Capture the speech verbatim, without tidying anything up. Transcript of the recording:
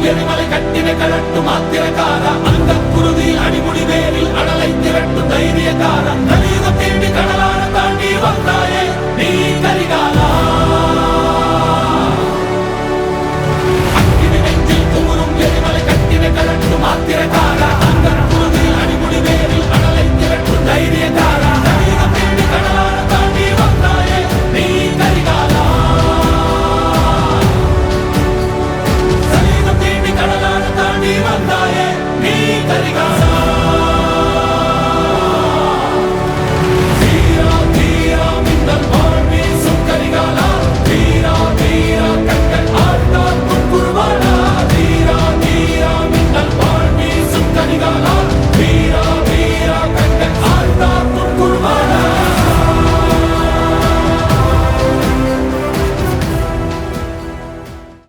எரிமலை கட்டின கலட்டும் ஆத்திரக்கார அந்த குருதி அடிமுடி வேரில் அடலை திரட்டும் தைரியக்கார கலியுகம் தேடி கடலான தாண்டி வந்தாயே நீ கரிகாலா அக்கினி நெஞ்சில் குமுறும் எரிமலை கட்டின கலட்டும் ஆத்திரக்கார அந்த குருதி அடிமுடி வேரில் அடலை திரட்டும் தைரியக்கார கலியுகம் தேடி கடலான தாண்டி வந்தாயே நீ கரிகாலா கடலான தாண்டி வந்தாயே நீ கரிகாலா